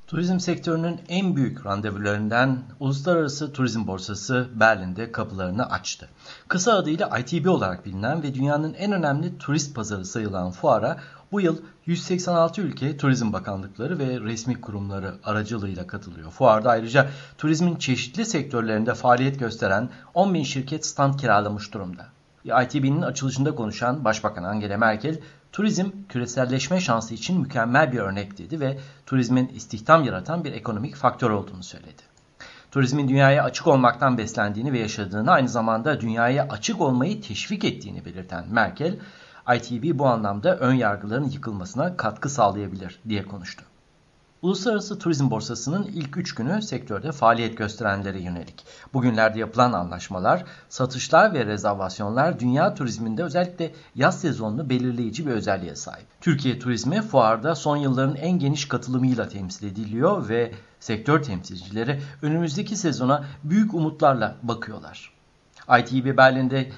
Turizm sektörünün en büyük randevularından Uluslararası Turizm Borsası Berlin'de kapılarını açtı. Kısa adıyla ITB olarak bilinen ve dünyanın en önemli turist pazarı sayılan fuara bu yıl 186 ülke Turizm Bakanlıkları ve resmi kurumları aracılığıyla katılıyor. Fuarda ayrıca turizmin çeşitli sektörlerinde faaliyet gösteren 10.000 şirket stand kiralamış durumda. ITB'nin açılışında konuşan Başbakan Angela Merkel, turizm küreselleşme şansı için mükemmel bir örnek dedi ve turizmin istihdam yaratan bir ekonomik faktör olduğunu söyledi. Turizmin dünyaya açık olmaktan beslendiğini ve yaşadığını, aynı zamanda dünyaya açık olmayı teşvik ettiğini belirten Merkel, ITB bu anlamda ön yargıların yıkılmasına katkı sağlayabilir diye konuştu. Uluslararası Turizm Borsası'nın ilk 3 günü sektörde faaliyet gösterenlere yönelik. Bugünlerde yapılan anlaşmalar, satışlar ve rezervasyonlar dünya turizminde özellikle yaz sezonunu belirleyici bir özelliğe sahip. Türkiye turizmi fuarda son yılların en geniş katılımıyla temsil ediliyor ve sektör temsilcileri önümüzdeki sezona büyük umutlarla bakıyorlar. ITB Berlin'de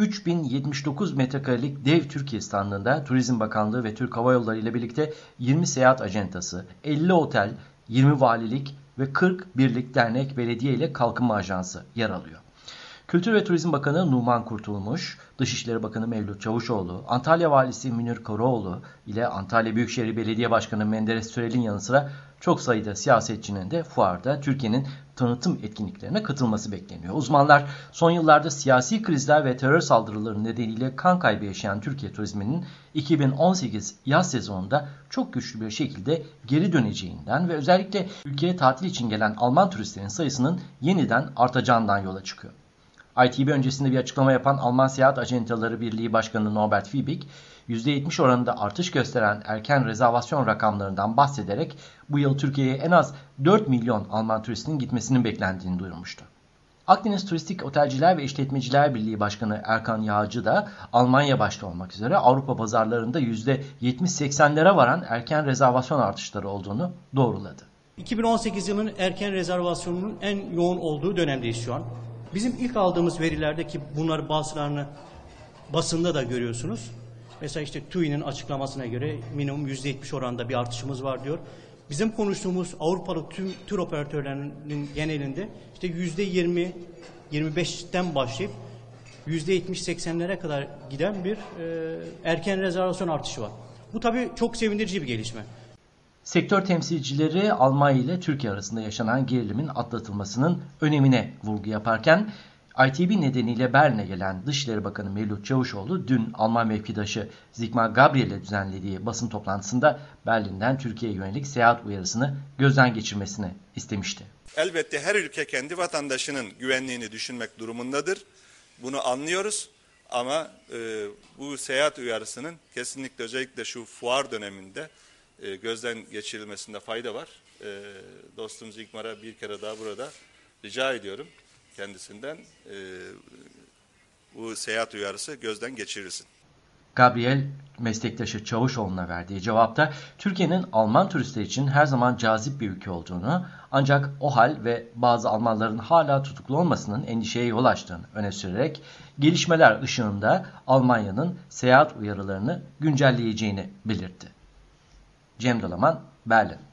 3079 metrekarelik dev Türkiye standında Turizm Bakanlığı ve Türk Hava Yolları ile birlikte 20 seyahat acentası, 50 otel, 20 valilik ve 40 birlik dernek, belediye ile kalkınma ajansı yer alıyor. Kültür ve Turizm Bakanı Numan Kurtulmuş, Dışişleri Bakanı Mevlüt Çavuşoğlu, Antalya Valisi Münir Karaoğlu ile Antalya Büyükşehir Belediye Başkanı Menderes Sürel'in yanı sıra çok sayıda siyasetçinin de fuarda Türkiye'nin tanıtım etkinliklerine katılması bekleniyor. Uzmanlar son yıllarda siyasi krizler ve terör saldırıları nedeniyle kan kaybı yaşayan Türkiye turizminin 2018 yaz sezonunda çok güçlü bir şekilde geri döneceğinden ve özellikle ülkeye tatil için gelen Alman turistlerin sayısının yeniden artacağından yola çıkıyor. ITB öncesinde bir açıklama yapan Alman Seyahat Acentaları Birliği Başkanı Norbert Fiebig, %70 oranında artış gösteren erken rezervasyon rakamlarından bahsederek bu yıl Türkiye'ye en az 4 milyon Alman turistinin gitmesinin beklendiğini duyurmuştu. Akdeniz Turistik Otelciler ve İşletmeciler Birliği Başkanı Erkan Yağcı da Almanya başta olmak üzere Avrupa pazarlarında %70-80'lere varan erken rezervasyon artışları olduğunu doğruladı. 2018 yılının erken rezervasyonunun en yoğun olduğu dönemdeyiz şu an. Bizim ilk aldığımız verilerde, ki bunları bazılarını basında da görüyorsunuz. Mesela işte TÜİ'nin açıklamasına göre minimum %70 oranında bir artışımız var diyor. Bizim konuştuğumuz Avrupalı tüm tur operatörlerinin genelinde işte %20-25'ten başlayıp %70-80'lere kadar giden bir erken rezervasyon artışı var. Bu tabii çok sevindirici bir gelişme. Sektör temsilcileri Almanya ile Türkiye arasında yaşanan gerilimin atlatılmasının önemine vurgu yaparken, ITB nedeniyle Berlin'e gelen Dışişleri Bakanı Mevlüt Çavuşoğlu dün Alman mevkidaşı Sigmar Gabriel'le düzenlediği basın toplantısında Berlin'den Türkiye'ye yönelik seyahat uyarısını gözden geçirmesini istemişti. Elbette her ülke kendi vatandaşının güvenliğini düşünmek durumundadır. Bunu anlıyoruz ama bu seyahat uyarısının kesinlikle özellikle şu fuar döneminde gözden geçirilmesinde fayda var. Dostum Sigmar'a bir kere daha burada rica ediyorum kendisinden bu seyahat uyarısı gözden geçirilsin. Gabriel, meslektaşı Çavuşoğlu'na verdiği cevapta Türkiye'nin Alman turistler için her zaman cazip bir ülke olduğunu, ancak o hal ve bazı Almanların hala tutuklu olmasının endişeye yol açtığını öne sürerek gelişmeler ışığında Almanya'nın seyahat uyarılarını güncelleyeceğini belirtti. Cem Dalaman, Berlin.